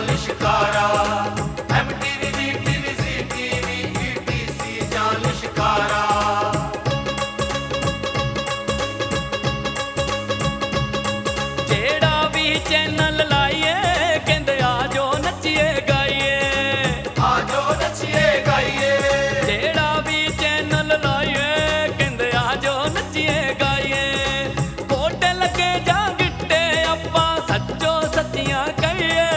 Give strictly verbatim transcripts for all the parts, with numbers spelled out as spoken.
ਜਾਂ ਲਿਸ਼ਕਾਰਾ, M T V ਦੀ T V Zee T V E T C ਜਾਂ ਲਿਸ਼ਕਾਰਾ। ਜਿਹੜਾ ਵੀ ਚੈਨਲ ਲਾਈਏ ਕਹਿੰਦੇ ਆ ਜੋ ਨੱਚੀਏ ਗਾਈਏ, ਆ ਜੋ ਨੱਚੀਏ ਗਾਈਏ। ਜਿਹੜਾ ਵੀ ਚੈਨਲ ਲਾਈਏ ਕਹਿੰਦੇ ਆ ਜੋ ਨੱਚੀਏ ਗਾਈਏ। ਗੋਡੇ ਲੱਗੇ ਜਾਂ ਗਿੱਟੇ ਆਪਾਂ ਸੱਚੋ ਸੱਚੀਆਂ ਕਹੀਏ।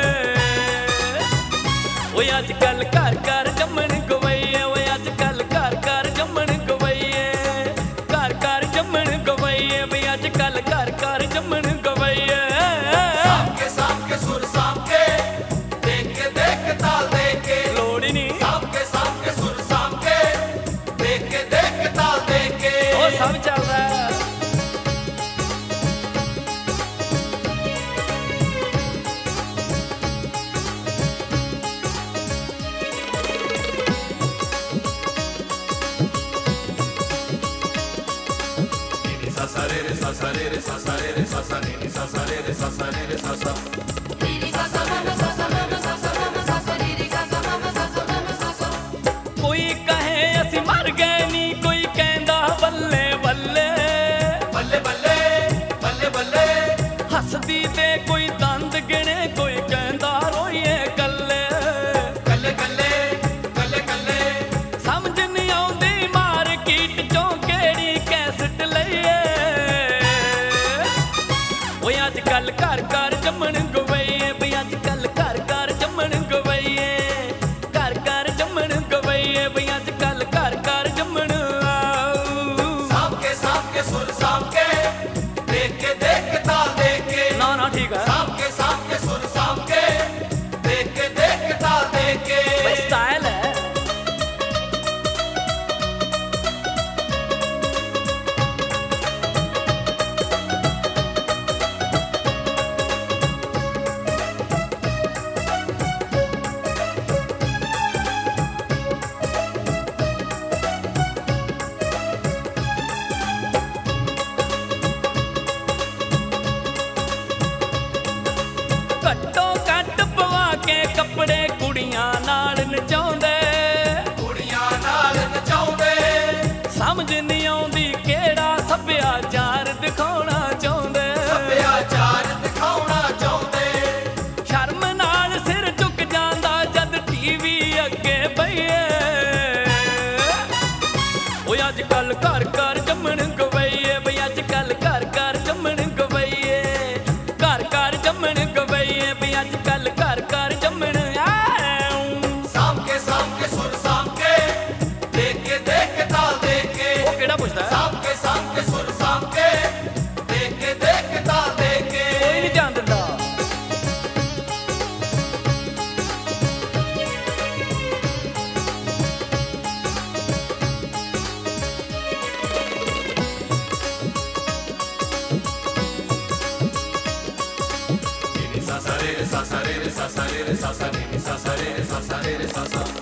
ਓਏ ਅੱਜ ਕੱਲ ਘਰ ਘਰ ਜੰਮਣ ਗਵਈਏ, ਓਏ ਅੱਜ ਕੱਲ ਘਰ ਘਰ ਜੰਮਣ ਗਵਈਏ, ਘਰ ਘਰ ਜੰਮਣ ਗਵਈਏ ਵੀ ਅੱਜ ਕੱਲ ਘਰ ਘਰ ਜੰਮਣ ਗਵਈਏ। ਸਾਂਭ ਕੇ ਸਾਂਭ ਕੇ ਸੁਰ ਸਾਂਭ ਕੇ, ਦੇਖ ਕੇ ਦੇਖ ਕੇ ਤਾਲ ਦੇ ਕੇ, ਲੋੜ ਹੀ ਨਹੀਂ ਸਾਂਭ ਕੇ ਸਾਂਭ ਕੇ ਸੁਰ ਸਾਂਭ ਕੇ, ਦੇਖ ਕੇ ਦੇਖ ਕੇ ਤਾਲ ਦੇ ਕੇ। ਉਹ ਸਭ ਚੱਲਦਾ ਹੈ। Sa sa re re sa sa re re sa sa re re sa sa re re sa sa re re sa sa re re sa sa re re sa sa ma ma sa sa ma ma sa sa ma ma sa sa re re sa sa ma ma sa sa ma ma sa sa। ਕੋਈ ਕਹੇ ਅਸੀਂ ਮਰ ਗਏ ਨੀ, ਕੋਈ ਕਹਿੰਦਾ ਬੱਲੇ ਬੱਲੇ ਬੱਲੇ ਬੱਲੇ ਬੱਲੇ ਬੱਲੇ। ਹੱਸਦੀ ਤੇ ਕੋਈ ਦੰਦ ਗਿਣੇ, ਕੋਈ ਕਹਿੰਦਾ ਰੋਈਏ ਕੱਲੇ ਕੱਲੇ ਕੱਲੇ ਕੱਲੇ ਕੱਲੇ। ਸਮਝ ਨਹੀਂ ਆਉਂਦੀ ਮਾਰਕੀਟ ਚੋਂ ਕਿਹੜੀ ਕੈਸਟ ਲਈਏ। ਓਏ ਅੱਜ ਕੱਲ ਘਰ ਘਰ ਜੰਮਣ ਗਵਈਏ ਵੀ ਅੱਜ ਕੱਲ ਘਰ ਘਰ ਜੰਮਣ ਗਵਈਏ, ਘਰ ਘਰ ਜੰਮਣ ਗਵਈਏ ਵੀ ਅੱਜ ਕੱਲ ਘਰ ਘਰ ਜੰਮਣ। ਸਾਂਭ ਕੇ ਸਾਂਭ ਕੇ ਸੁਰ ਸਾਂਭ ਕੇ, ਦੇਖ ਕੇ ਦੇਖ ਕੇ ਤਾਲ ਦੇ ਕੇ। ਨਾ ਨਾ ਠੀਕ ਹੈ ਸਾਂਭ ਕੇ ਸਾਂਭ ਕੇ ਸੁਰ ਸਾਂਭ ਕੇ, ਦੇਖ ਕੇ ਦੇਖ ਕੇ ਤਾਲ ਦੇ ਕੇ। ਬਈ ਸਟਾਈਲ ਹੈ। ਘੱਟੋ ਘੱਟ ਪਵਾ ਕੇ ਕੱਪੜੇ ਕੁੜੀਆਂ ਨਾਲ ਨਚਾਉਂਦੇ, ਕੁੜੀਆਂ ਨਾਲ ਨਚਾਉਂਦੇ। ਸਮਝ ਨਹੀਂ ਆਉਂਦੀ ਕਿਹੜਾ ਸੱਭਿਆਚਾਰ ਦਿਖਾਉਣਾ ਚਾਹੁੰਦੇ। ਸੱਭਿਆਚਾਰ ਦਿਖਾਉਣਾ ਚਾਹੁੰਦੇ। ਸ਼ਰਮ ਨਾਲ ਸਿਰ ਝੁਕ ਜਾਂਦਾ ਜਦ ਟੀਵੀ ਅੱਗੇ ਬਈਏ। ਓਏ ਅੱਜ ਕੱਲ ਘਰ ਘਰ ਜੰਮਣ ਗਵਈਏ ਵੀ ਅੱਜ ਕੱਲ ਘਰ ਘਰ ਜੰਮਣ ਗਵਈਏ, ਘਰ ਘਰ ਜੰਮਣ ਗਵਈਏ ਵੀ ਅੱਜ ਕੱਲ ਘਰ ਘਰ ਜੰਮਣ। ਸਾਂਭ ਕੇ ਸਾਂਭ ਕੇ ਸੁਰ ਸਾਂਭ ਕੇ, ਦੇਖ ਕੇ ਦੇਖ ਕੇ ਤਾਲ ਦੇ ਕੇ। ਉਹ ਕਿਹੜਾ ਪੁੱਛਦਾ? ਸਾਂਭ ਕੇ ਸਾਂਭ ਕੇ ਸੁਰ ਸਾਂਭ ਕੇ, ਦੇਖ ਕੇ ਦੇਖ ਕੇ ਤਾਲ ਦੇ ਕੇ। ਕੋਈ ਨਹੀਂ ਧਿਆਨ ਦਿੰਦਾ। Sa sa re re sa sa re re sa sa re re sa sa re re sa sa re re sa sa re re sa sa